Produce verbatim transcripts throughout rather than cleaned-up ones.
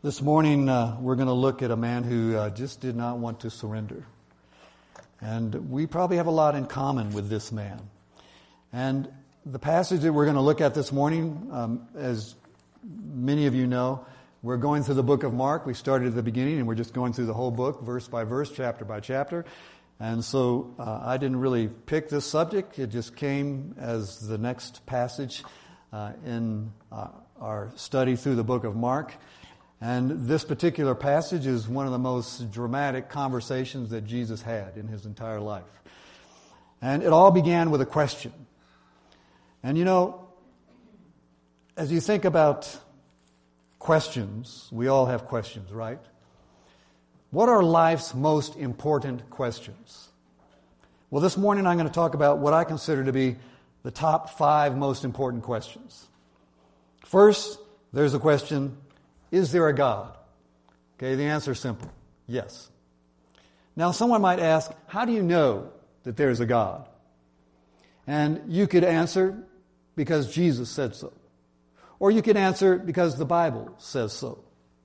This morning, uh, we're going to look at a man who uh, just did not want to surrender. And we probably have a lot in common with this man. And the passage that we're going to look at this morning, um, as many of you know, we're going through the book of Mark. We started at the beginning, and we're just going through the whole book, verse by verse, chapter by chapter. And so uh, I didn't really pick this subject. It just came as the next passage uh, in uh, our study through the book of Mark. And this particular passage is one of the most dramatic conversations that Jesus had in his entire life. And it all began with a question. And you know, as you think about questions, we all have questions, right? What are life's most important questions? Well, this morning I'm going to talk about what I consider to be the top five most important questions. First, there's a question, is there a God? Okay, the answer is simple, yes. Now, someone might ask, how do you know that there's a God? And you could answer, because Jesus said so. Or you could answer, because the Bible says so.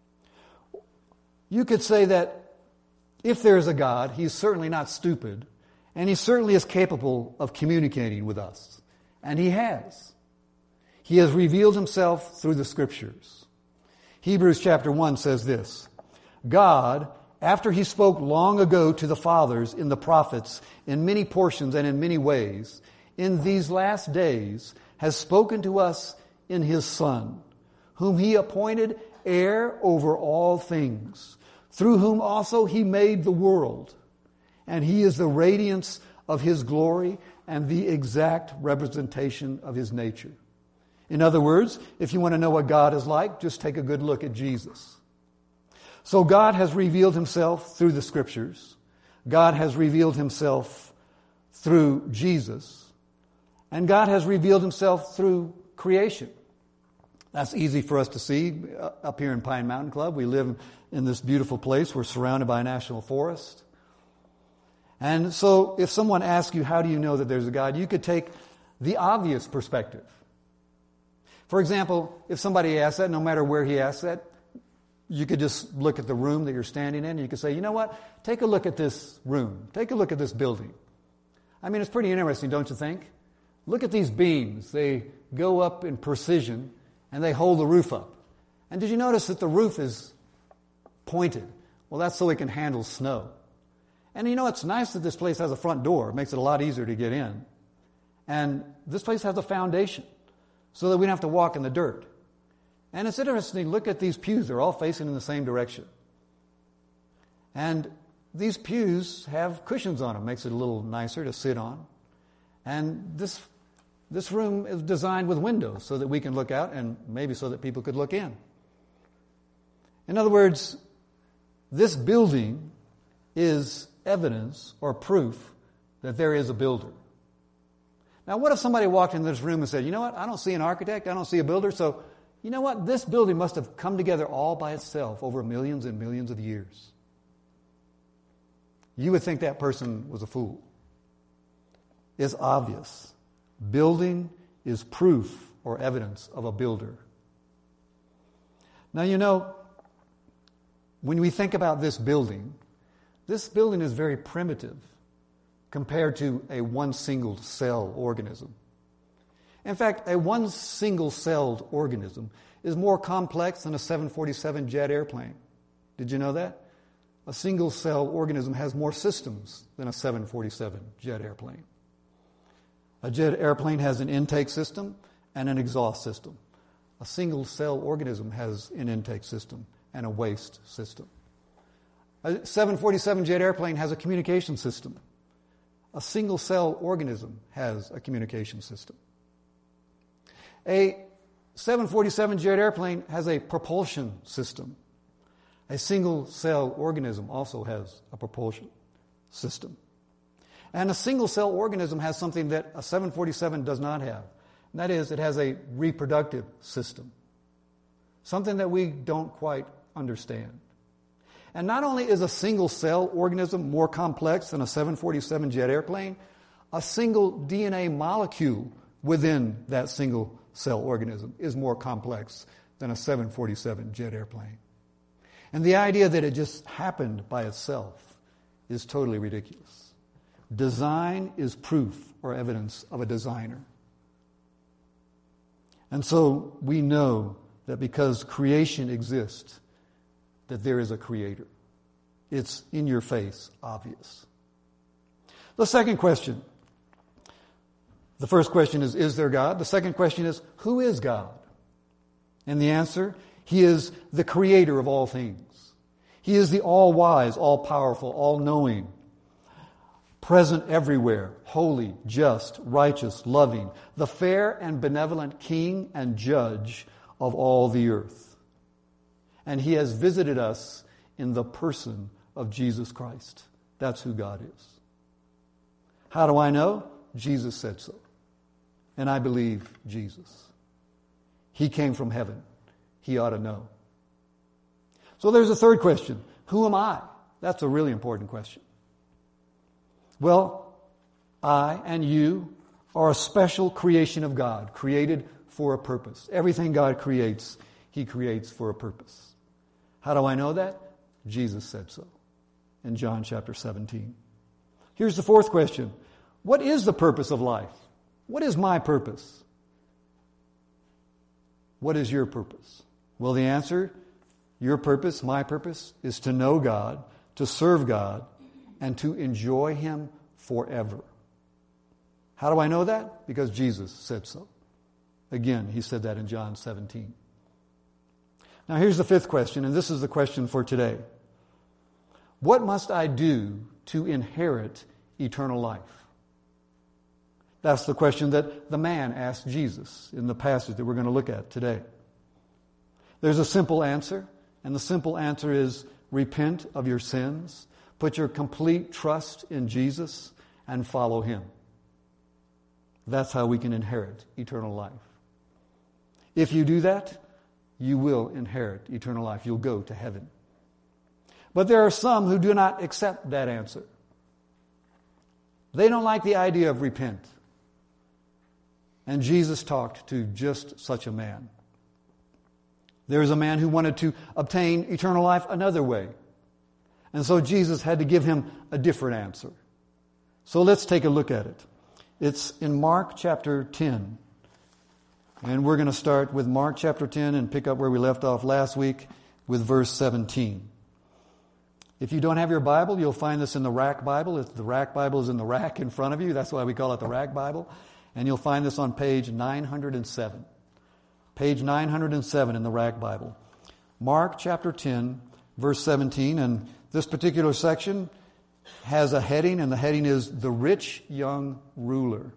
You could say that if there is a God, He's certainly not stupid, and He certainly is capable of communicating with us. And He has. He has revealed Himself through the Scriptures. Hebrews chapter one says this, God, after He spoke long ago to the fathers in the prophets in many portions and in many ways, in these last days has spoken to us in His Son, whom He appointed heir over all things, through whom also He made the world. And He is the radiance of His glory and the exact representation of His nature. In other words, if you want to know what God is like, just take a good look at Jesus. So God has revealed Himself through the Scriptures. God has revealed Himself through Jesus. And God has revealed Himself through creation. That's easy for us to see up here in Pine Mountain Club. We live in this beautiful place. We're surrounded by a national forest. And so if someone asks you, how do you know that there's a God? You could take the obvious perspective. For example, if somebody asks that, no matter where he asks that, you could just look at the room that you're standing in and you could say, you know what? Take a look at this room. Take a look at this building. I mean, it's pretty interesting, don't you think? Look at these beams. They go up in precision and they hold the roof up. And did you notice that the roof is pointed? Well, that's so it can handle snow. And you know, it's nice that this place has a front door. It makes it a lot easier to get in. And this place has a foundation, so that we don't have to walk in the dirt. And it's interesting, look at these pews. They're all facing in the same direction. And these pews have cushions on them. Makes it a little nicer to sit on. And this, this room is designed with windows so that we can look out and maybe so that people could look in. In other words, this building is evidence or proof that there is a builder. Now, what if somebody walked into this room and said, you know what, I don't see an architect, I don't see a builder, so you know what, this building must have come together all by itself over millions and millions of years. You would think that person was a fool. It's obvious. Building is proof or evidence of a builder. Now, you know, when we think about this building, this building is very primitive compared to a one single cell organism. In fact, a one single celled organism is more complex than a seven forty-seven jet airplane. Did you know that? A single cell organism has more systems than a seven forty-seven jet airplane. A jet airplane has an intake system and an exhaust system. A single cell organism has an intake system and a waste system. A seven forty-seven jet airplane has a communication system. A single-cell organism has a communication system. A seven forty-seven jet airplane has a propulsion system. A single-cell organism also has a propulsion system. And a single-cell organism has something that a seven forty-seven does not have. And that is, it has a reproductive system. Something that we don't quite understand. And not only is a single-cell organism more complex than a seven forty-seven jet airplane, a single D N A molecule within that single-cell organism is more complex than a seven forty-seven jet airplane. And the idea that it just happened by itself is totally ridiculous. Design is proof or evidence of a designer. And so we know that because creation exists, that there is a creator. It's in your face, obvious. The second question. The first question is, is there God? The second question is, who is God? And the answer, He is the creator of all things. He is the all-wise, all-powerful, all-knowing, present everywhere, holy, just, righteous, loving, the fair and benevolent King and Judge of all the earth. And He has visited us in the person of Jesus Christ. That's who God is. How do I know? Jesus said so. And I believe Jesus. He came from heaven. He ought to know. So there's a third question. Who am I? That's a really important question. Well, I and you are a special creation of God, created for a purpose. Everything God creates, He creates for a purpose. How do I know that? Jesus said so in John chapter seventeen. Here's the fourth question. What is the purpose of life? What is my purpose? What is your purpose? Well, the answer, your purpose, my purpose, is to know God, to serve God, and to enjoy Him forever. How do I know that? Because Jesus said so. Again, He said that in John seventeen. Now here's the fifth question, and this is the question for today. What must I do to inherit eternal life? That's the question that the man asked Jesus in the passage that we're going to look at today. There's a simple answer, and the simple answer is repent of your sins, put your complete trust in Jesus, and follow Him. That's how we can inherit eternal life. If you do that, you will inherit eternal life. You'll go to heaven. But there are some who do not accept that answer. They don't like the idea of repent. And Jesus talked to just such a man. There is a man who wanted to obtain eternal life another way. And so Jesus had to give him a different answer. So let's take a look at it. It's in Mark chapter ten. And we're going to start with Mark chapter ten and pick up where we left off last week with verse seventeen. If you don't have your Bible, you'll find this in the Rack Bible. The Rack Bible is in the rack in front of you. That's why we call it the Rack Bible. And you'll find this on page nine hundred seven. Page nine hundred seven in the Rack Bible. Mark chapter ten, verse seventeen. And this particular section has a heading, and the heading is The Rich Young Ruler.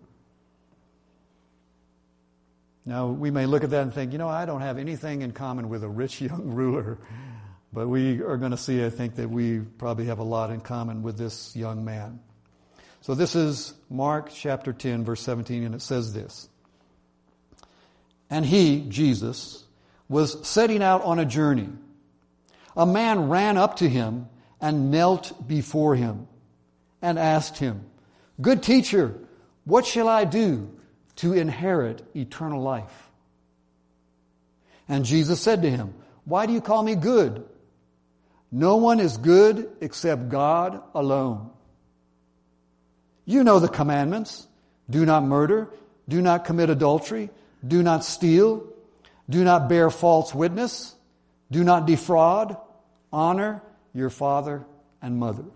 Now, we may look at that and think, you know, I don't have anything in common with a rich young ruler. But we are going to see, I think, that we probably have a lot in common with this young man. So this is Mark chapter ten, verse seventeen, and it says this. And he, Jesus, was setting out on a journey. A man ran up to him and knelt before him and asked him, Good teacher, what shall I do to inherit eternal life? And Jesus said to him, Why do you call me good? No one is good except God alone. You know the commandments. Do not murder. Do not commit adultery. Do not steal. Do not bear false witness. Do not defraud. Honor your father and mother.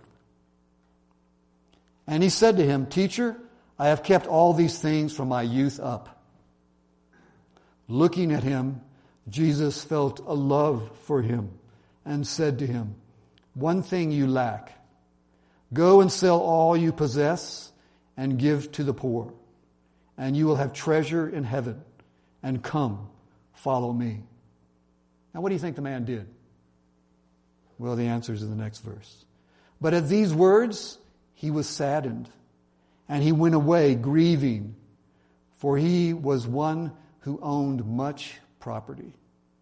And he said to him, Teacher, I have kept all these things from my youth up. Looking at him, Jesus felt a love for him and said to him, One thing you lack. Go and sell all you possess and give to the poor, and you will have treasure in heaven. And come, follow me. Now, what do you think the man did? Well, the answer is in the next verse. But at these words, he was saddened, and he went away grieving, for he was one who owned much property.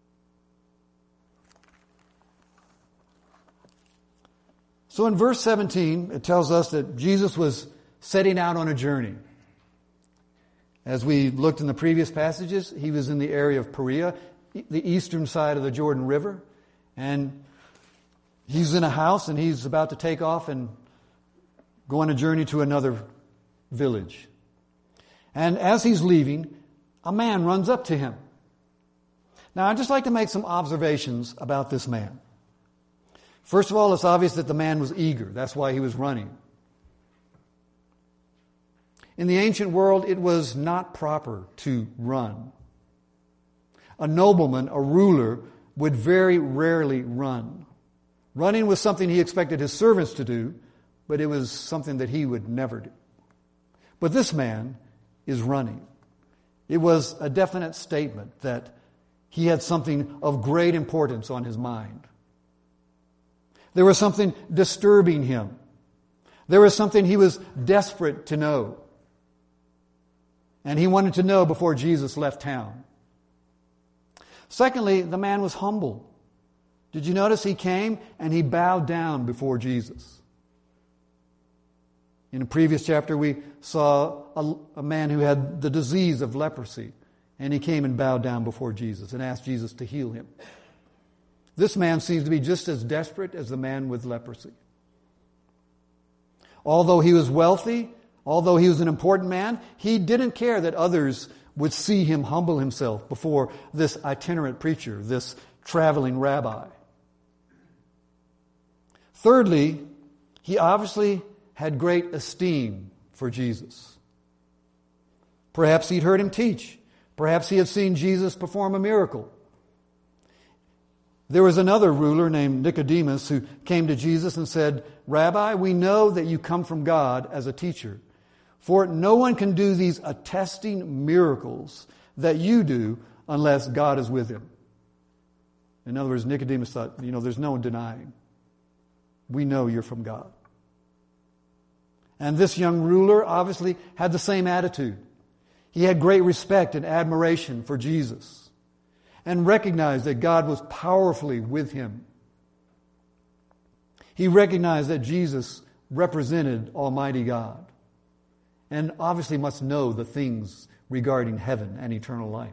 So in verse seventeen, it tells us that Jesus was setting out on a journey. As we looked in the previous passages, he was in the area of Perea, the eastern side of the Jordan River. And He's in a house and he's about to take off and go on a journey to another village. And as he's leaving, a man runs up to him. Now, I'd just like to make some observations about this man. First of all, it's obvious that the man was eager. That's why he was running. In the ancient world, it was not proper to run. A nobleman, a ruler, would very rarely run. Running was something he expected his servants to do, but it was something that he would never do. But this man is running. It was a definite statement that he had something of great importance on his mind. There was something disturbing him. There was something he was desperate to know. And he wanted to know before Jesus left town. Secondly, the man was humble. Did you notice he came and he bowed down before Jesus? In a previous chapter, we saw a, a man who had the disease of leprosy, and he came and bowed down before Jesus and asked Jesus to heal him. This man seems to be just as desperate as the man with leprosy. Although he was wealthy, although he was an important man, he didn't care that others would see him humble himself before this itinerant preacher, this traveling rabbi. Thirdly, he obviously had great esteem for Jesus. Perhaps he'd heard him teach. Perhaps he had seen Jesus perform a miracle. There was another ruler named Nicodemus who came to Jesus and said, "Rabbi, we know that you come from God as a teacher, for no one can do these attesting miracles that you do unless God is with him." In other words, Nicodemus thought, you know, there's no one denying. We know you're from God. And this young ruler obviously had the same attitude. He had great respect and admiration for Jesus and recognized that God was powerfully with him. He recognized that Jesus represented Almighty God and obviously must know the things regarding heaven and eternal life.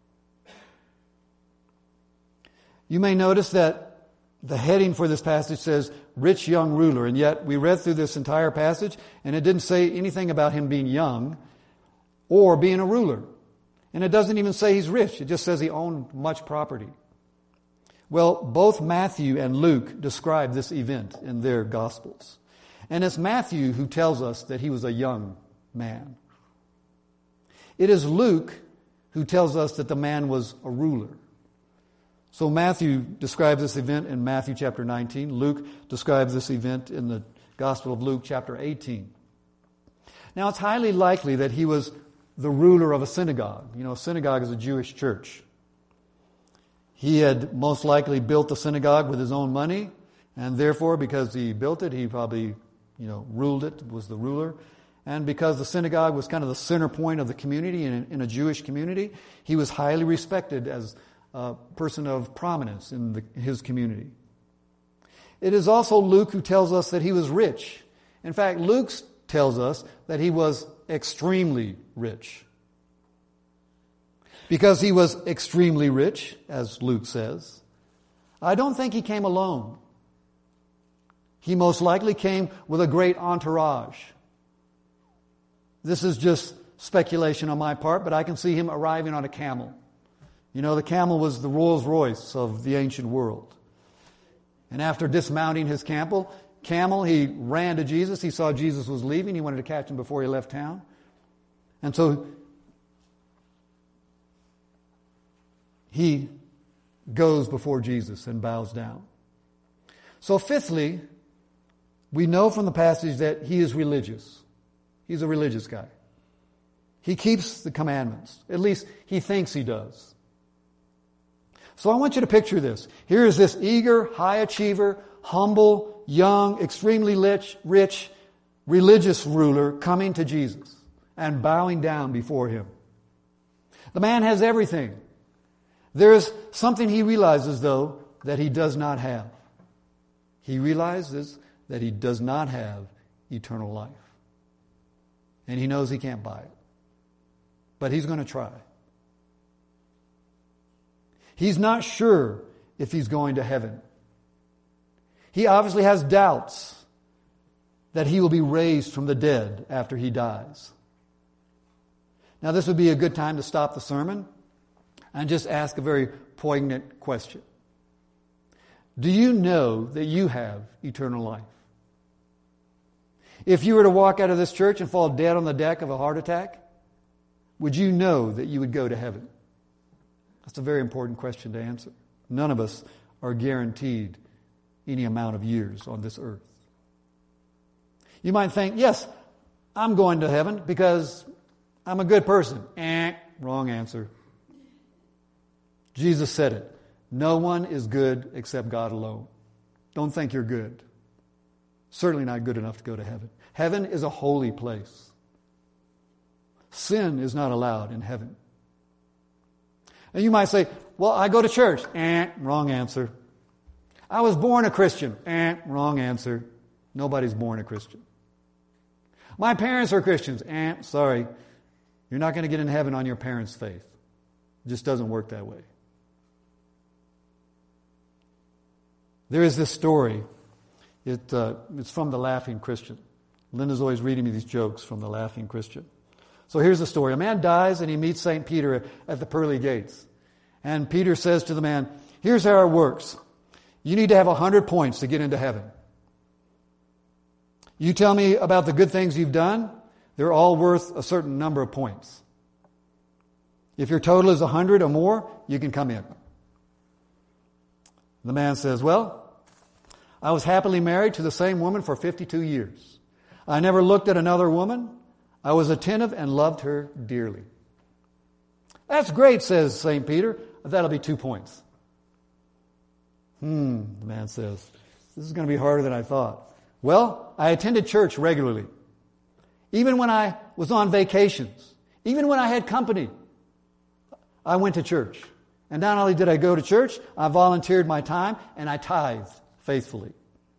You may notice that the heading for this passage says, "Rich Young Ruler," and yet we read through this entire passage and it didn't say anything about him being young or being a ruler. And it doesn't even say he's rich. It just says he owned much property. Well, both Matthew and Luke describe this event in their Gospels. And it's Matthew who tells us that he was a young man. It is Luke who tells us that the man was a ruler. So Matthew describes this event in Matthew chapter nineteen. Luke describes this event in the Gospel of Luke chapter eighteen. Now it's highly likely that he was the ruler of a synagogue. You know, a synagogue is a Jewish church. He had most likely built the synagogue with his own money, and therefore, because he built it, he probably, you know, ruled it, was the ruler. And because the synagogue was kind of the center point of the community in, in a Jewish community, he was highly respected as a person of prominence in the, his community. It is also Luke who tells us that he was rich. In fact, Luke tells us that he was extremely rich. Because he was extremely rich, as Luke says, I don't think he came alone. He most likely came with a great entourage. This is just speculation on my part, but I can see him arriving on a camel. You know, the camel was the Rolls Royce of the ancient world. And after dismounting his camel, camel, he ran to Jesus. He saw Jesus was leaving. He wanted to catch him before he left town. And so he goes before Jesus and bows down. So fifthly, we know from the passage that he is religious. He's a religious guy. He keeps the commandments. At least he thinks he does. So I want you to picture this. Here is this eager, high achiever, humble, young, extremely rich, rich, religious ruler coming to Jesus and bowing down before him. The man has everything. There is something he realizes, though, that he does not have. He realizes that he does not have eternal life. And he knows he can't buy it. But he's going to try. He's not sure if he's going to heaven. He obviously has doubts that he will be raised from the dead after he dies. Now, this would be a good time to stop the sermon and just ask a very poignant question. Do you know that you have eternal life? If you were to walk out of this church and fall dead on the deck of a heart attack, would you know that you would go to heaven? That's a very important question to answer. None of us are guaranteed any amount of years on this earth. You might think, yes, I'm going to heaven because I'm a good person. Eh, wrong answer. Jesus said it. No one is good except God alone. Don't think you're good. Certainly not good enough to go to heaven. Heaven is a holy place. Sin is not allowed in heaven. And you might say, well, I go to church. Eh, wrong answer. I was born a Christian. Eh, wrong answer. Nobody's born a Christian. My parents are Christians. Eh, sorry. You're not going to get in heaven on your parents' faith. It just doesn't work that way. There is this story. It, uh, it's from The Laughing Christian. Linda's always reading me these jokes from The Laughing Christian. So here's the story. A man dies and he meets Saint Peter at the pearly gates. And Peter says to the man, here's how it works. You need to have a hundred points to get into heaven. You tell me about the good things you've done. They're all worth a certain number of points. If your total is a hundred or more, you can come in. The man says, well, I was happily married to the same woman for fifty-two years. I never looked at another woman. I was attentive and loved her dearly. That's great, says Saint Peter. That'll be two points. Hmm, the man says, this is going to be harder than I thought. Well, I attended church regularly. Even when I was on vacations, even when I had company, I went to church. And not only did I go to church, I volunteered my time and I tithed faithfully.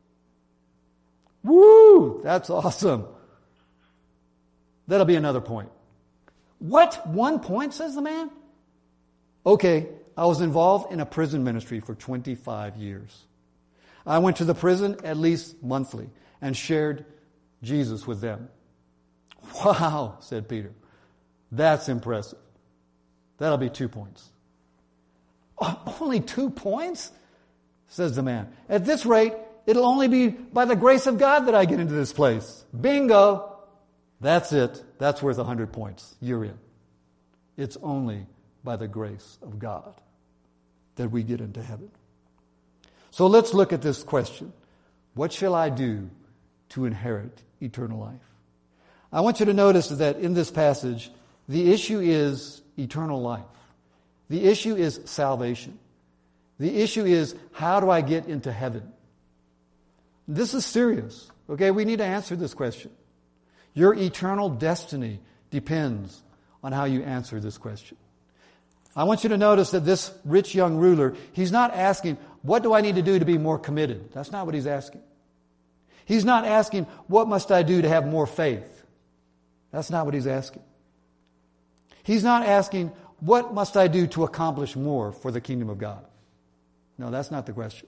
Woo! That's awesome. That'll be another point. What? One point, says the man? Okay, I was involved in a prison ministry for twenty-five years. I went to the prison at least monthly and shared Jesus with them. Wow, said Peter. That's impressive. That'll be two points. Oh, only two points? Says the man. At this rate, it'll only be by the grace of God that I get into this place. Bingo! That's it. That's worth a hundred points. You're in. It's only by the grace of God that we get into heaven. So let's look at this question. What shall I do to inherit eternal life? I want you to notice that in this passage, the issue is eternal life. The issue is salvation. The issue is, how do I get into heaven? This is serious. Okay, we need to answer this question. Your eternal destiny depends on how you answer this question. I want you to notice that this rich young ruler, he's not asking, what do I need to do to be more committed? That's not what he's asking. He's not asking, what must I do to have more faith? That's not what he's asking. He's not asking, what must I do to accomplish more for the kingdom of God? No, that's not the question.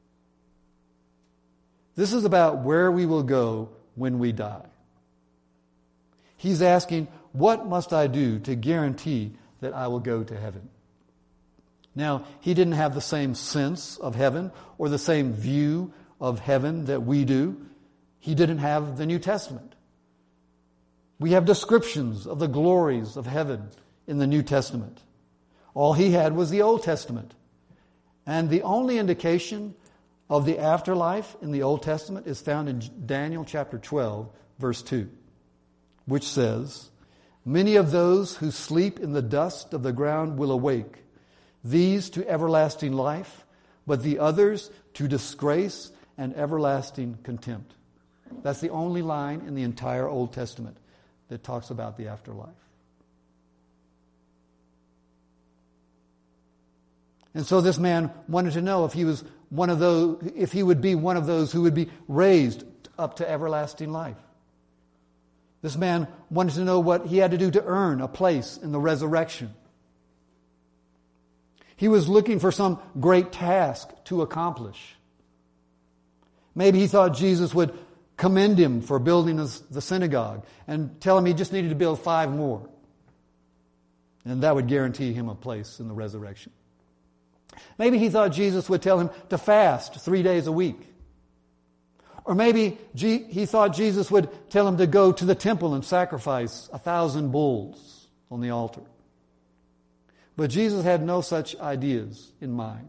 This is about where we will go when we die. He's asking, what must I do to guarantee that I will go to heaven? Now, he didn't have the same sense of heaven or the same view of heaven that we do. He didn't have the New Testament. We have descriptions of the glories of heaven in the New Testament. All he had was the Old Testament. And the only indication of the afterlife in the Old Testament is found in Daniel chapter twelve, verse two, which says, many of those who sleep in the dust of the ground will awake, these to everlasting life, but the others to disgrace and everlasting contempt. That's the only line in the entire Old Testament that talks about the afterlife. And so this man wanted to know if he was one of those, if he would be one of those who would be raised up to everlasting life. This man wanted to know what he had to do to earn a place in the resurrection. He was looking for some great task to accomplish. Maybe he thought Jesus would commend him for building the synagogue and tell him he just needed to build five more. And that would guarantee him a place in the resurrection. Maybe he thought Jesus would tell him to fast three days a week. Or maybe he thought Jesus would tell him to go to the temple and sacrifice a thousand bulls on the altar. But Jesus had no such ideas in mind.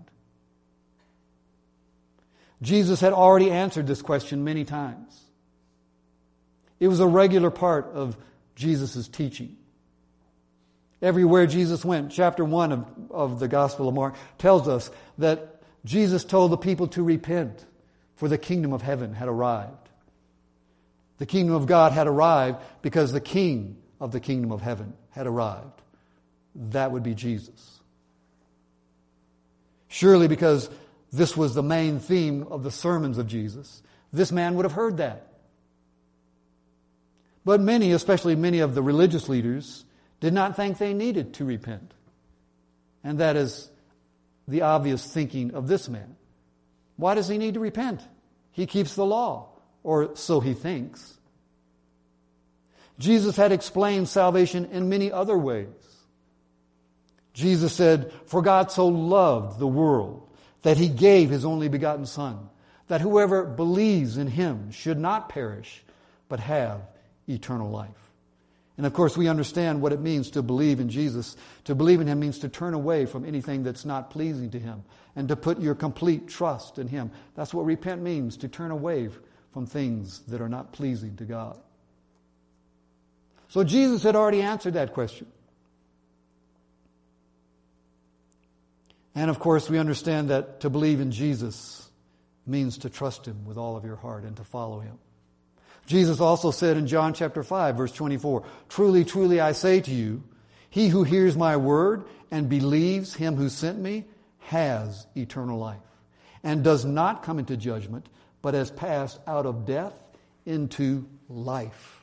Jesus had already answered this question many times. It was a regular part of Jesus' teaching. Everywhere Jesus went, chapter one of, of the Gospel of Mark tells us that Jesus told the people to repent, for the kingdom of heaven had arrived. The kingdom of God had arrived because the king of the kingdom of heaven had arrived. That would be Jesus. Surely because this was the main theme of the sermons of Jesus, this man would have heard that. But many, especially many of the religious leaders, did not think they needed to repent. And that is the obvious thinking of this man. Why does he need to repent? He keeps the law, or so he thinks. Jesus had explained salvation in many other ways. Jesus said, "For God so loved the world that he gave his only begotten Son, that whoever believes in him should not perish, but have eternal life." And of course, we understand what it means to believe in Jesus. To believe in him means to turn away from anything that's not pleasing to him and to put your complete trust in him. That's what repent means, to turn away from things that are not pleasing to God. So Jesus had already answered that question. And of course, we understand that to believe in Jesus means to trust him with all of your heart and to follow him. Jesus also said in John chapter five, verse twenty-four, "Truly, truly, I say to you, he who hears my word and believes him who sent me has eternal life, and does not come into judgment, but has passed out of death into life."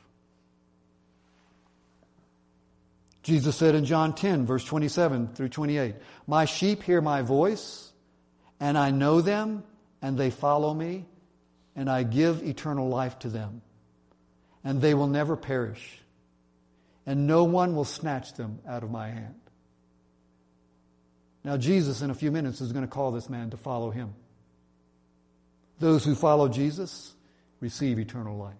Jesus said in John ten, verse twenty-seven through twenty-eight, "My sheep hear my voice, and I know them, and they follow me, and I give eternal life to them. And they will never perish, and no one will snatch them out of my hand." Now Jesus, in a few minutes, is going to call this man to follow him. Those who follow Jesus receive eternal life.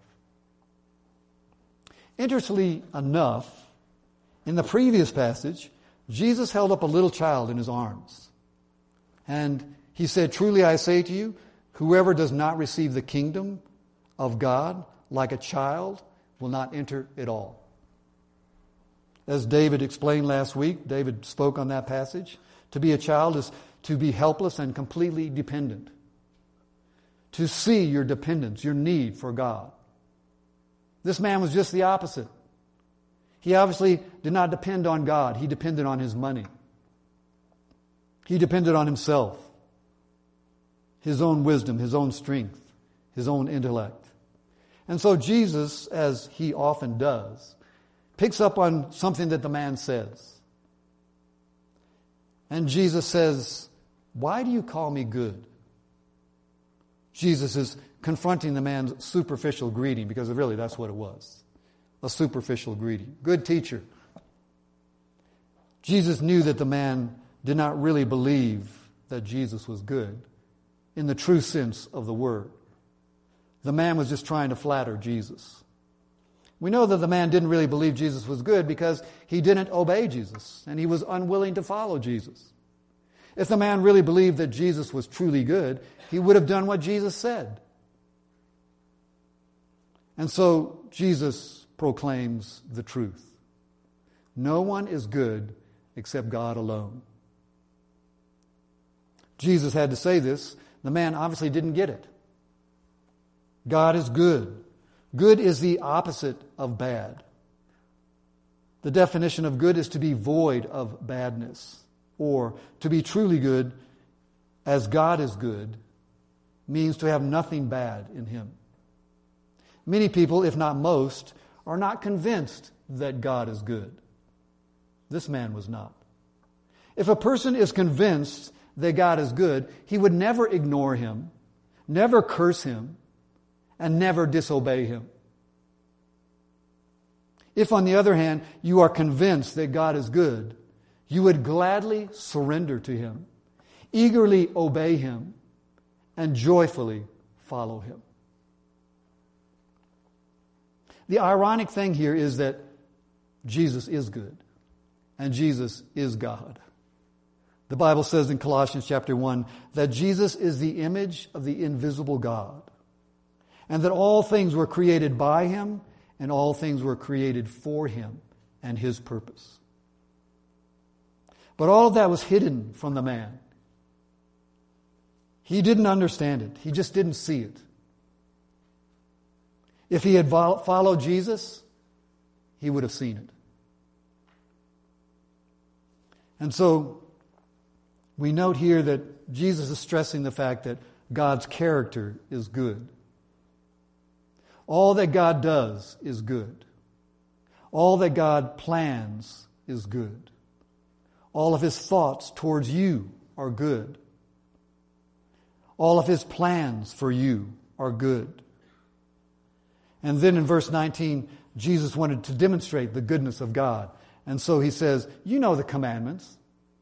Interestingly enough, in the previous passage, Jesus held up a little child in his arms. And he said, "Truly I say to you, whoever does not receive the kingdom of God like a child will not enter it all." As David explained last week, David spoke on that passage. To be a child is to be helpless and completely dependent. To see your dependence, your need for God. This man was just the opposite. He obviously did not depend on God. He depended on his money. He depended on himself, his own wisdom, his own strength, his own intellect. And so Jesus, as he often does, picks up on something that the man says. And Jesus says, "Why do you call me good?" Jesus is confronting the man's superficial greeting, because really that's what it was. A superficial greeting. "Good teacher." Jesus knew that the man did not really believe that Jesus was good in the true sense of the word. The man was just trying to flatter Jesus. We know that the man didn't really believe Jesus was good because he didn't obey Jesus and he was unwilling to follow Jesus. If the man really believed that Jesus was truly good, he would have done what Jesus said. And so Jesus proclaims the truth. No one is good except God alone. Jesus had to say this. The man obviously didn't get it. God is good. Good is the opposite of bad. The definition of good is to be void of badness, or to be truly good as God is good means to have nothing bad in him. Many people, if not most, are not convinced that God is good. This man was not. If a person is convinced that God is good, he would never ignore him, never curse Him, and never disobey Him. If, on the other hand, you are convinced that God is good, you would gladly surrender to Him, eagerly obey Him, and joyfully follow Him. The ironic thing here is that Jesus is good, and Jesus is God. The Bible says in Colossians chapter one that Jesus is the image of the invisible God, and that all things were created by Him, and all things were created for Him and His purpose. But all of that was hidden from the man. He didn't understand it. He just didn't see it. If he had followed Jesus, he would have seen it. And so we note here that Jesus is stressing the fact that God's character is good. All that God does is good. All that God plans is good. All of His thoughts towards you are good. All of His plans for you are good. And then in verse nineteen, Jesus wanted to demonstrate the goodness of God. And so He says, you know the commandments.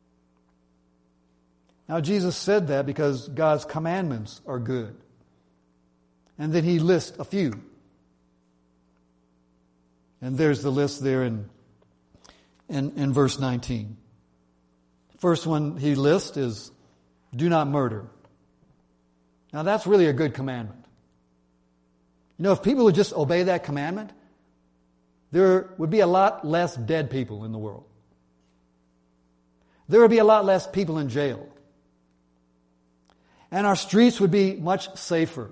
Now Jesus said that because God's commandments are good. And then He lists a few. And there's the list there in, in, in verse nineteen. First one He lists is, do not murder. Now that's really a good commandment. You know, if people would just obey that commandment, there would be a lot less dead people in the world. There would be a lot less people in jail. And our streets would be much safer.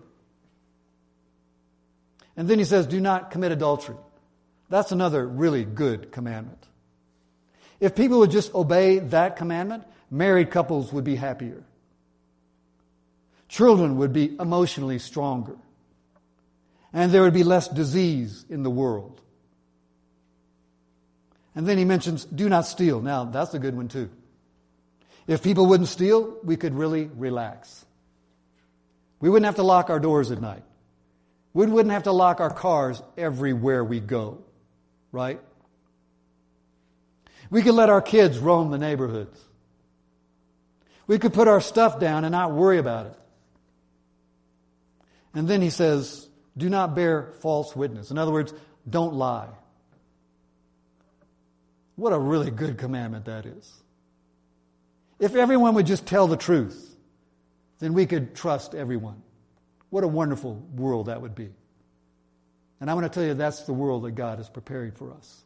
And then He says, do not commit adultery. That's another really good commandment. If people would just obey that commandment, married couples would be happier. Children would be emotionally stronger. And there would be less disease in the world. And then He mentions, do not steal. Now, that's a good one too. If people wouldn't steal, we could really relax. We wouldn't have to lock our doors at night. We wouldn't have to lock our cars everywhere we go. Right? We could let our kids roam the neighborhoods. We could put our stuff down and not worry about it. And then He says, do not bear false witness. In other words, don't lie. What a really good commandment that is. If everyone would just tell the truth, then we could trust everyone. What a wonderful world that would be. And I'm going to tell you, that's the world that God is preparing for us.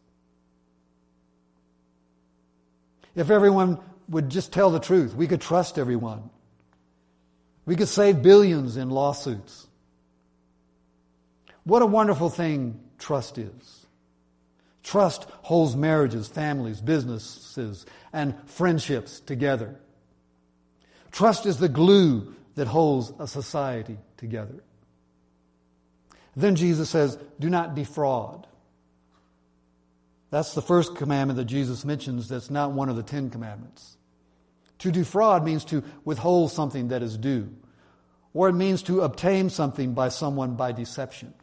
If everyone would just tell the truth, we could trust everyone. We could save billions in lawsuits. What a wonderful thing trust is. Trust holds marriages, families, businesses, and friendships together. Trust is the glue that holds a society together. Then Jesus says, do not defraud. That's the first commandment that Jesus mentions that's not one of the Ten Commandments. To defraud means to withhold something that is due, or it means to obtain something by someone by deception.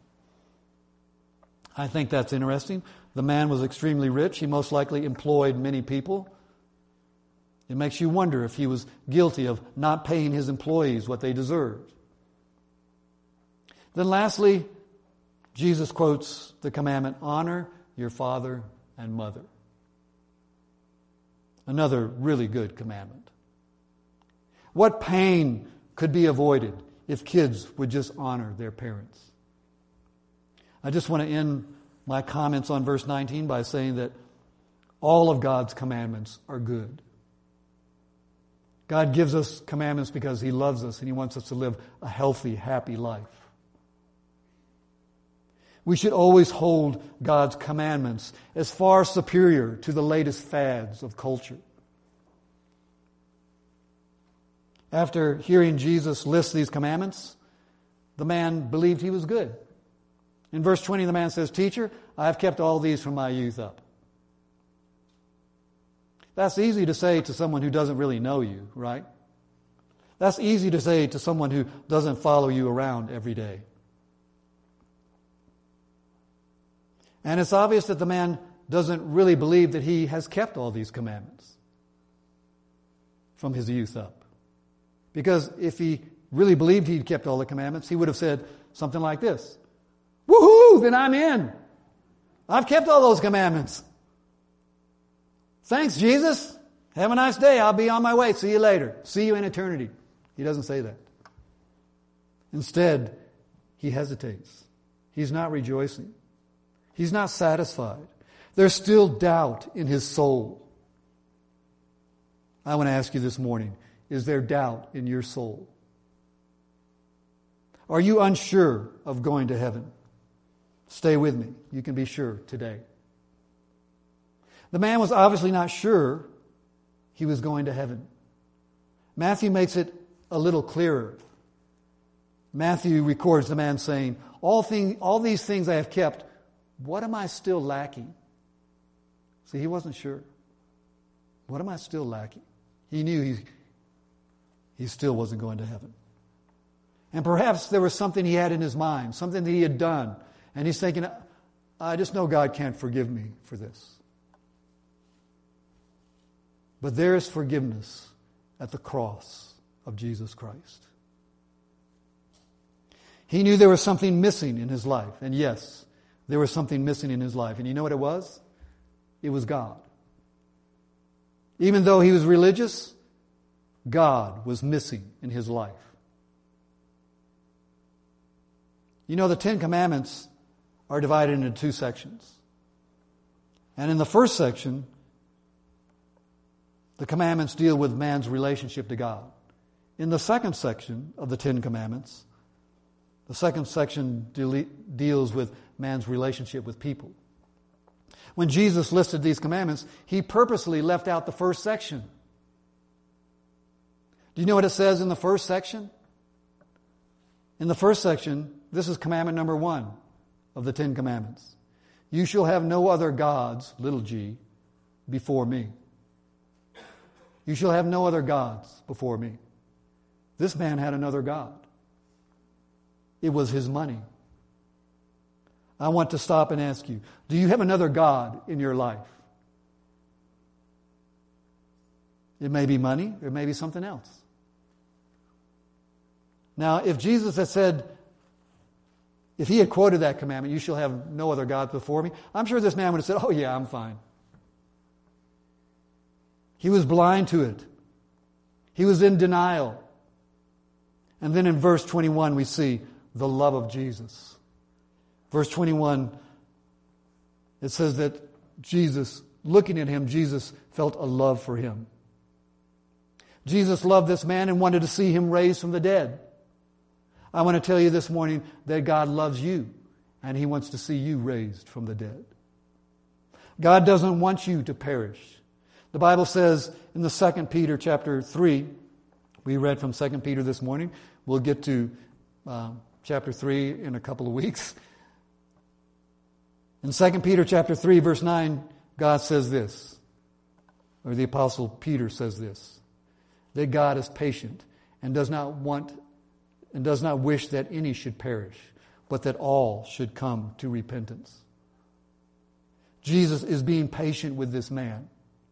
I think that's interesting. The man was extremely rich. He most likely employed many people. It makes you wonder if he was guilty of not paying his employees what they deserved. Then lastly, Jesus quotes the commandment, honor your father and mother. Another really good commandment. What pain could be avoided if kids would just honor their parents? I just want to end my comments on verse nineteen by saying that all of God's commandments are good. God gives us commandments because He loves us and He wants us to live a healthy, happy life. We should always hold God's commandments as far superior to the latest fads of culture. After hearing Jesus list these commandments, the man believed he was good. In verse twenty, the man says, "Teacher, I have kept all these from my youth up." That's easy to say to someone who doesn't really know you, right? That's easy to say to someone who doesn't follow you around every day. And it's obvious that the man doesn't really believe that he has kept all these commandments from his youth up. Because if he really believed he'd kept all the commandments, he would have said something like this: "Woohoo, then I'm in. I've kept all those commandments. Thanks, Jesus. Have a nice day. I'll be on my way. See you later. See you in eternity." He doesn't say that. Instead, he hesitates. He's not rejoicing. He's not satisfied. There's still doubt in his soul. I want to ask you this morning, is there doubt in your soul? Are you unsure of going to heaven? Stay with me. You can be sure today. The man was obviously not sure he was going to heaven. Matthew makes it a little clearer. Matthew records the man saying, all, thing, all these things I have kept, what am I still lacking? See, he wasn't sure. What am I still lacking? He knew he, he still wasn't going to heaven. And perhaps there was something he had in his mind, something that he had done. And he's thinking, I just know God can't forgive me for this. But there is forgiveness at the cross of Jesus Christ. He knew there was something missing in his life. And yes, there was something missing in his life. And you know what it was? It was God. Even though he was religious, God was missing in his life. You know, the Ten Commandments are divided into two sections. And in the first section, the commandments deal with man's relationship to God. In the second section of the Ten Commandments, the second section de- deals with man's relationship with people. When Jesus listed these commandments, he purposely left out the first section. Do you know what it says in the first section? In the first section, this is commandment number one of the Ten Commandments. You shall have no other gods, little g, before me. You shall have no other gods before me. This man had another god. It was his money. I want to stop and ask you, do you have another god in your life? It may be money, it may be something else. Now, if Jesus had said, if he had quoted that commandment, you shall have no other gods before me, I'm sure this man would have said, oh yeah, I'm fine. He was blind to it. He was in denial. And then in verse twenty-one we see the love of Jesus. Verse twenty-one, it says that Jesus, looking at him, Jesus felt a love for him. Jesus loved this man and wanted to see him raised from the dead. I want to tell you this morning that God loves you and he wants to see you raised from the dead. God doesn't want you to perish. The Bible says in the Second Peter chapter three, we read from Second Peter this morning. We'll get to uh, chapter three in a couple of weeks. In Second Peter chapter three, verse nine, God says this, or the Apostle Peter says this, that God is patient and does not want and does not wish that any should perish, but that all should come to repentance. Jesus is being patient with this man.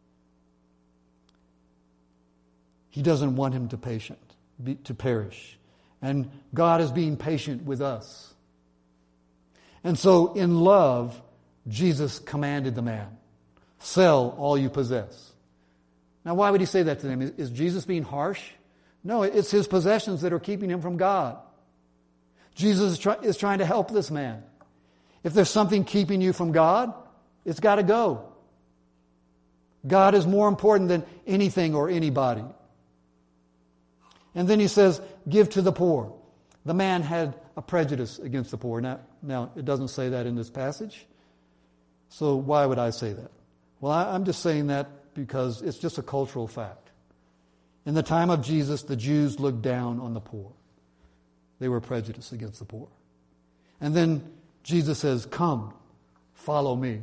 He doesn't want him to patient, be, to perish. And God is being patient with us. And so in love, Jesus commanded the man, sell all you possess. Now why would he say that to them? Is, is Jesus being harsh? No, it's his possessions that are keeping him from God. Jesus is, try, is trying to help this man. If there's something keeping you from God, it's got to go. God is more important than anything or anybody. And then he says, give to the poor. The man had a prejudice against the poor. Now, now it doesn't say that in this passage. So why would I say that? Well, I, I'm just saying that because it's just a cultural fact. In the time of Jesus, the Jews looked down on the poor. They were prejudiced against the poor. And then Jesus says, come, follow me.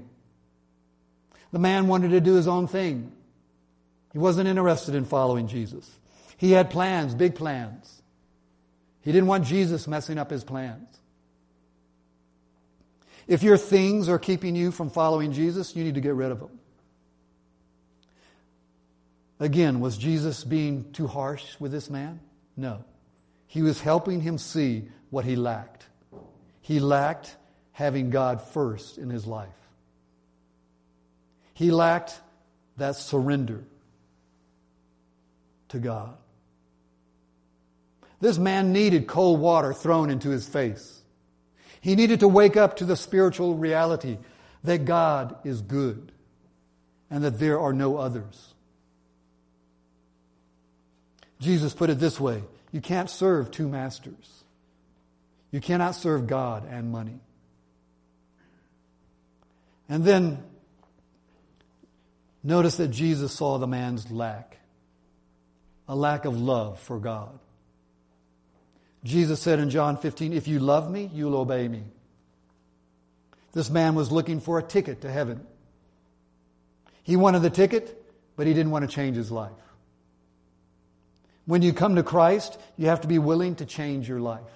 The man wanted to do his own thing. He wasn't interested in following Jesus. He had plans, big plans. He didn't want Jesus messing up his plans. If your things are keeping you from following Jesus, you need to get rid of them. Again, was Jesus being too harsh with this man? No. He was helping him see what he lacked. He lacked having God first in his life. He lacked that surrender to God. This man needed cold water thrown into his face. He needed to wake up to the spiritual reality that God is good and that there are no others. Jesus put it this way: you can't serve two masters. You cannot serve God and money. And then notice that Jesus saw the man's lack, a lack of love for God. Jesus said in John fifteen, if you love me, you'll obey me. This man was looking for a ticket to heaven. He wanted the ticket, but he didn't want to change his life. When you come to Christ, you have to be willing to change your life.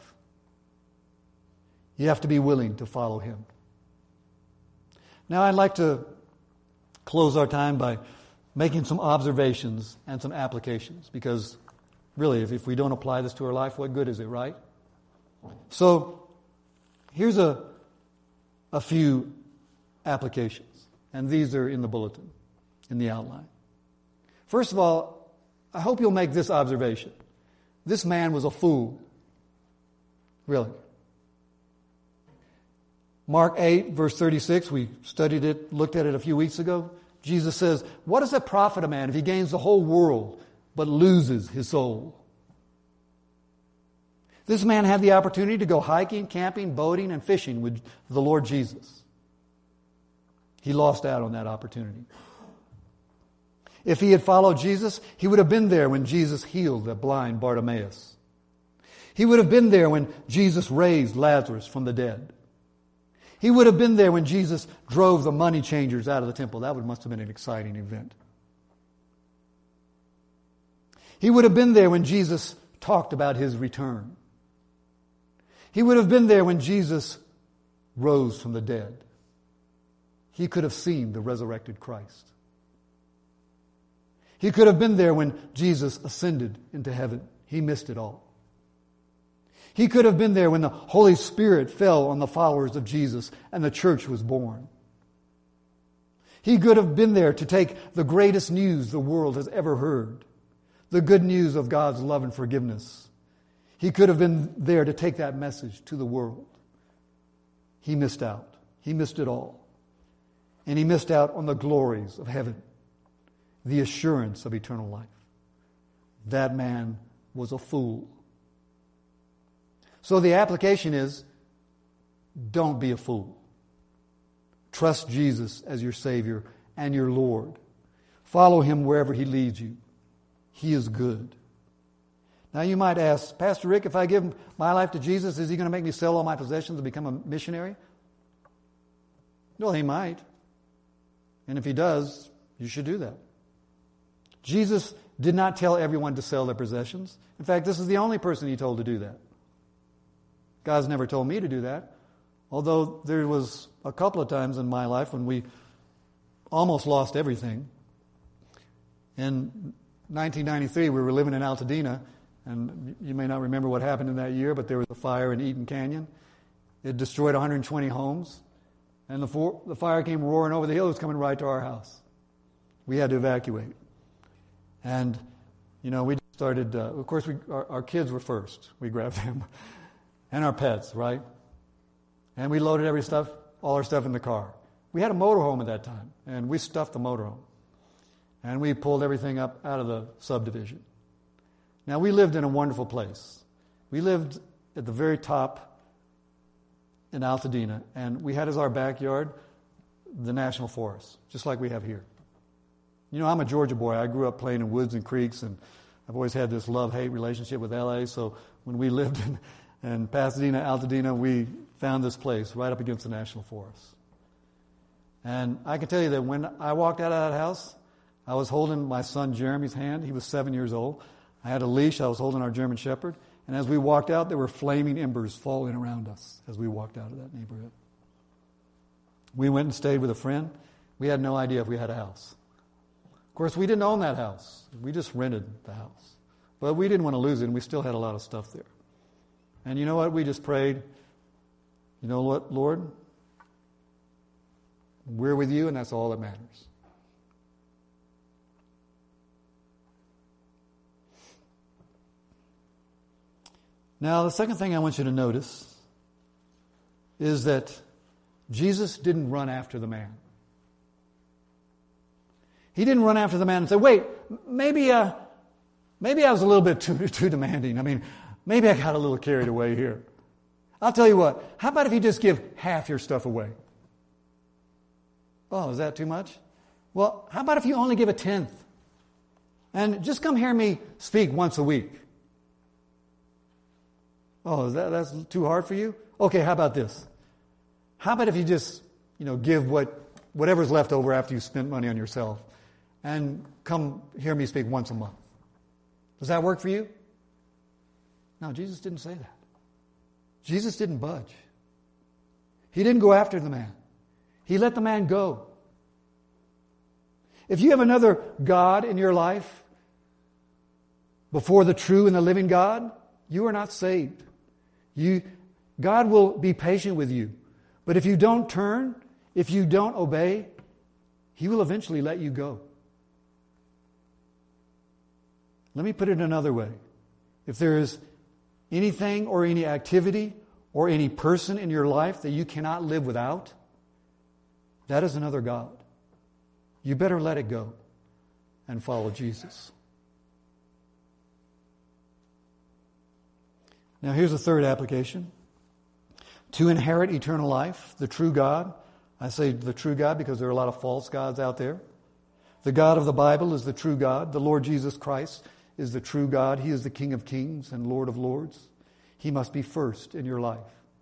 You have to be willing to follow Him. Now I'd like to close our time by making some observations and some applications, because really, if, if we don't apply this to our life, what good is it, right? So here's a, a few applications, and these are in the bulletin, in the outline. First of all, I hope you'll make this observation. This man was a fool. Really. Mark eight, verse thirty-six, we studied it, looked at it a few weeks ago. Jesus says, what does it profit a man if he gains the whole world but loses his soul? This man had the opportunity to go hiking, camping, boating, and fishing with the Lord Jesus. He lost out on that opportunity. If he had followed Jesus, he would have been there when Jesus healed the blind Bartimaeus. He would have been there when Jesus raised Lazarus from the dead. He would have been there when Jesus drove the money changers out of the temple. That would must have been an exciting event. He would have been there when Jesus talked about His return. He would have been there when Jesus rose from the dead. He could have seen the resurrected Christ. He could have been there when Jesus ascended into heaven. He missed it all. He could have been there when the Holy Spirit fell on the followers of Jesus and the church was born. He could have been there to take the greatest news the world has ever heard, the good news of God's love and forgiveness. He could have been there to take that message to the world. He missed out. He missed it all. And he missed out on the glories of heaven, the assurance of eternal life. That man was a fool. So the application is, don't be a fool. Trust Jesus as your Savior and your Lord. Follow Him wherever He leads you. He is good. Now you might ask, Pastor Rick, if I give my life to Jesus, is He going to make me sell all my possessions and become a missionary? Well, He might. And if He does, you should do that. Jesus did not tell everyone to sell their possessions. In fact, this is the only person He told to do that. God's never told me to do that. Although there was a couple of times in my life when we almost lost everything. In nineteen ninety-three, we were living in Altadena, and you may not remember what happened in that year, but there was a fire in Eaton Canyon. It destroyed one hundred twenty homes, and the, for, the fire came roaring over the hill. It was coming right to our house. We had to evacuate. And, you know, we started, uh, of course, we, our, our kids were first. We grabbed them. And our pets, right? And we loaded every stuff, all our stuff in the car. We had a motorhome at that time, and we stuffed the motorhome. And we pulled everything up out of the subdivision. Now, we lived in a wonderful place. We lived at the very top in Altadena, and we had as our backyard the National Forest, just like we have here. You know, I'm a Georgia boy. I grew up playing in woods and creeks, and I've always had this love-hate relationship with L A, so when we lived in And Pasadena, Altadena, we found this place right up against the National Forest. And I can tell you that when I walked out of that house, I was holding my son Jeremy's hand. He was seven years old. I had a leash. I was holding our German Shepherd. And as we walked out, there were flaming embers falling around us as we walked out of that neighborhood. We went and stayed with a friend. We had no idea if we had a house. Of course, we didn't own that house. We just rented the house. But we didn't want to lose it, and we still had a lot of stuff there. And you know what? We just prayed, you know what, Lord? We're with you, and that's all that matters. Now, the second thing I want you to notice is that Jesus didn't run after the man. He didn't run after the man and say, wait, maybe uh, maybe I was a little bit too, too demanding. I mean, maybe I got a little carried away here. I'll tell you what, how about if you just give half your stuff away? Oh, is that too much? Well, how about if you only give a tenth? And just come hear me speak once a week. Oh, is that that's too hard for you? Okay, how about this? How about if you just, you know, give what whatever's left over after you spent money on yourself and come hear me speak once a month? Does that work for you? No, Jesus didn't say that. Jesus didn't budge. He didn't go after the man. He let the man go. If you have another God in your life before the true and the living God, you are not saved. You, God will be patient with you. But if you don't turn, if you don't obey, He will eventually let you go. Let me put it another way. If there is anything or any activity or any person in your life that you cannot live without, that is another God. You better let it go and follow Jesus. Now here's the third application. To inherit eternal life, the true God. I say the true God because there are a lot of false gods out there. The God of the Bible is the true God. The Lord Jesus Christ is the true God. He is the King of kings and Lord of lords. He must be first in your life.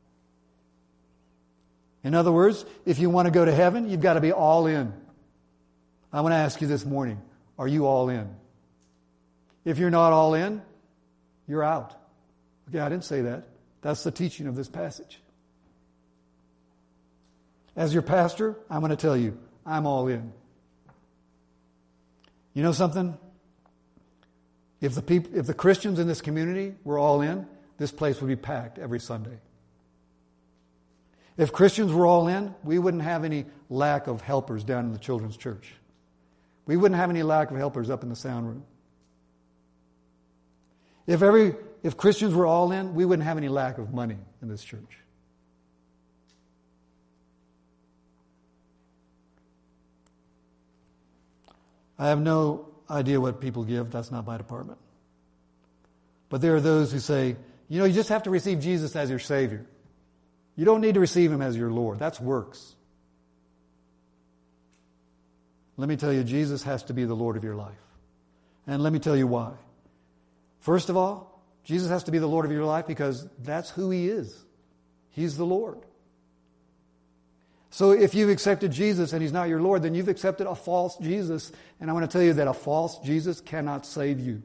In other words, if you want to go to heaven, you've got to be all in. I want to ask you this morning, are you all in? If you're not all in, you're out. Okay, I didn't say that. That's the teaching of this passage. As your pastor, I'm going to tell you, I'm all in. You know something? If the people, if the Christians in this community were all in, this place would be packed every Sunday. If Christians were all in, we wouldn't have any lack of helpers down in the children's church. We wouldn't have any lack of helpers up in the sound room. If every if Christians were all in, we wouldn't have any lack of money in this church. I have no idea what people give. That's not my department. But there are those who say, you know, you just have to receive Jesus as your Savior. You don't need to receive Him as your Lord. That's works. Let me tell you, Jesus has to be the Lord of your life. And let me tell you why. First of all, Jesus has to be the Lord of your life because that's who He is. He's the Lord. So if you've accepted Jesus and He's not your Lord, then you've accepted a false Jesus. And I want to tell you that a false Jesus cannot save you.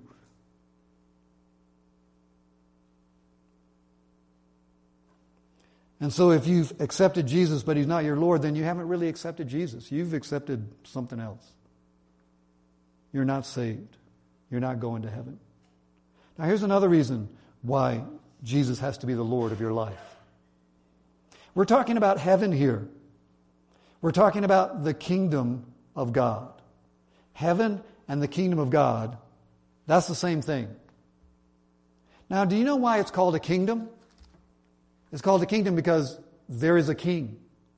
And so if you've accepted Jesus but He's not your Lord, then you haven't really accepted Jesus. You've accepted something else. You're not saved. You're not going to heaven. Now here's another reason why Jesus has to be the Lord of your life. We're talking about heaven here. We're talking about the kingdom of God. Heaven and the kingdom of God, that's the same thing. Now, do you know why it's called a kingdom? It's called a kingdom because there is a king.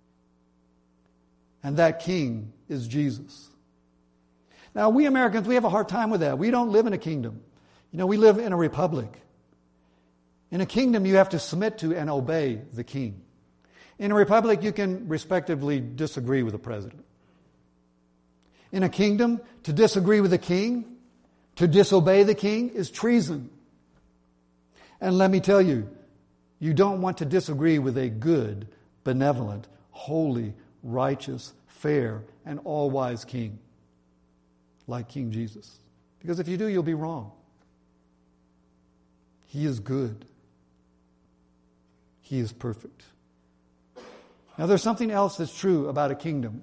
And that king is Jesus. Now, we Americans, we have a hard time with that. We don't live in a kingdom. You know, we live in a republic. In a kingdom, you have to submit to and obey the king. In a republic, you can respectively disagree with the president. In a kingdom, to disagree with the king, to disobey the king, is treason. And let me tell you, you don't want to disagree with a good, benevolent, holy, righteous, fair, and all-wise king like King Jesus. Because if you do, you'll be wrong. He is good. He is perfect. Now there's something else that's true about a kingdom.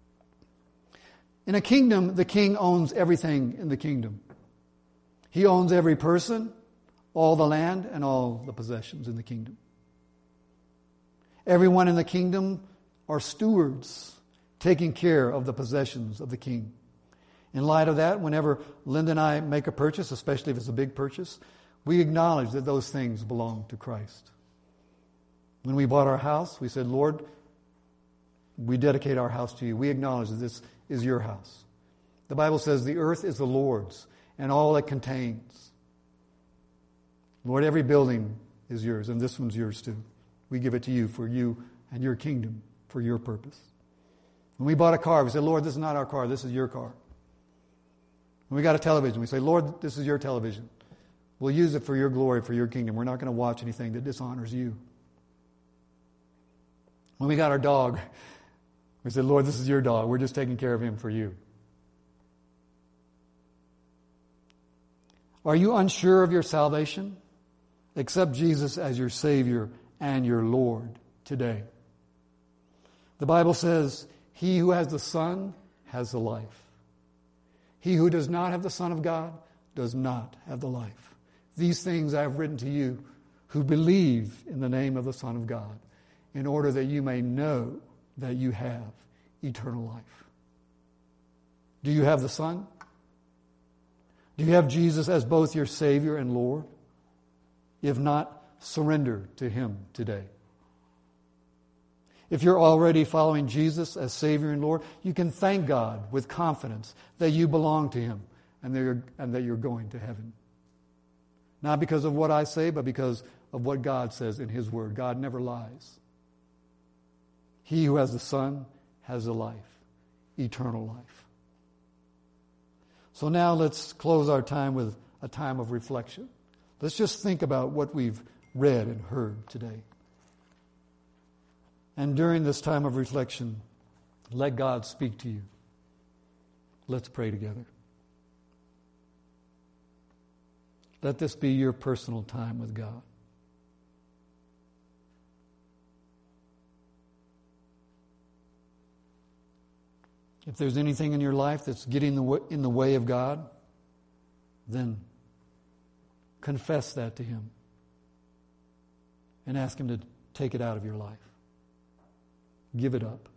In a kingdom, the king owns everything in the kingdom. He owns every person, all the land, and all the possessions in the kingdom. Everyone in the kingdom are stewards, taking care of the possessions of the king. In light of that, whenever Linda and I make a purchase, especially if it's a big purchase, we acknowledge that those things belong to Christ. When we bought our house, we said, Lord, we dedicate our house to you. We acknowledge that this is your house. The Bible says the earth is the Lord's and all it contains. Lord, every building is yours, and this one's yours too. We give it to you for you and your kingdom, for your purpose. When we bought a car, we said, Lord, this is not our car, this is your car. When we got a television, we say, Lord, this is your television. We'll use it for your glory, for your kingdom. We're not going to watch anything that dishonors you. When we got our dog, we said, Lord, this is your dog. We're just taking care of him for you. Are you unsure of your salvation? Accept Jesus as your Savior and your Lord today. The Bible says, he who has the Son has the life. He who does not have the Son of God does not have the life. These things I have written to you who believe in the name of the Son of God, in order that you may know that you have eternal life. Do you have the Son? Do you have Jesus as both your Savior and Lord? If not, surrender to Him today. If you're already following Jesus as Savior and Lord, you can thank God with confidence that you belong to Him and that you're, and that you're going to heaven. Not because of what I say, but because of what God says in His Word. God never lies. He who has the Son has the life, eternal life. So now let's close our time with a time of reflection. Let's just think about what we've read and heard today. And during this time of reflection, let God speak to you. Let's pray together. Let this be your personal time with God. If there's anything in your life that's getting in the way of God, then confess that to Him and ask Him to take it out of your life. Give it up.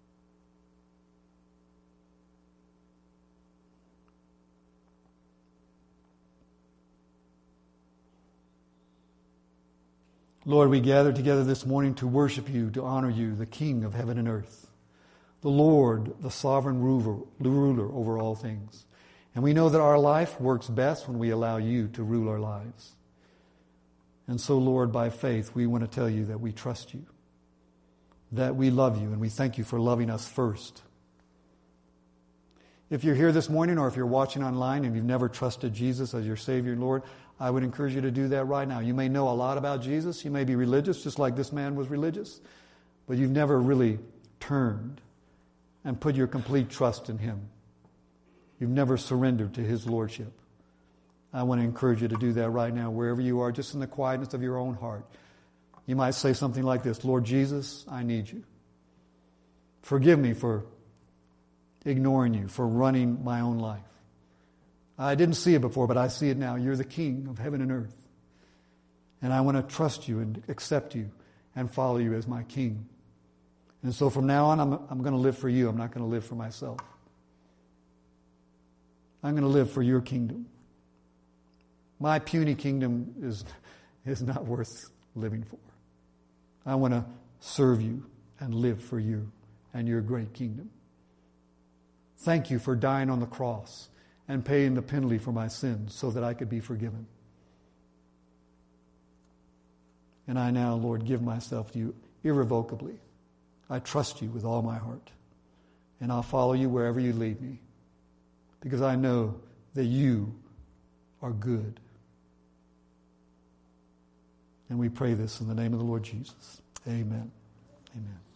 Lord, we gather together this morning to worship you, to honor you, the King of heaven and earth, the Lord, the sovereign ruler, ruler over all things. And we know that our life works best when we allow you to rule our lives. And so, Lord, by faith, we want to tell you that we trust you, that we love you, and we thank you for loving us first. If you're here this morning or if you're watching online and you've never trusted Jesus as your Savior and Lord, I would encourage you to do that right now. You may know a lot about Jesus. You may be religious, just like this man was religious, but you've never really turned and put your complete trust in Him. You've never surrendered to His Lordship. I want to encourage you to do that right now, wherever you are, just in the quietness of your own heart. You might say something like this: Lord Jesus, I need you. Forgive me for ignoring you, for running my own life. I didn't see it before, but I see it now. You're the King of heaven and earth. And I want to trust you and accept you and follow you as my King. And so from now on, I'm, I'm going to live for you. I'm not going to live for myself. I'm going to live for your kingdom. My puny kingdom is, is not worth living for. I want to serve you and live for you and your great kingdom. Thank you for dying on the cross and paying the penalty for my sins so that I could be forgiven. And I now, Lord, give myself to you irrevocably. I trust you with all my heart. And I'll follow you wherever you lead me, because I know that you are good. And we pray this in the name of the Lord Jesus. Amen. Amen.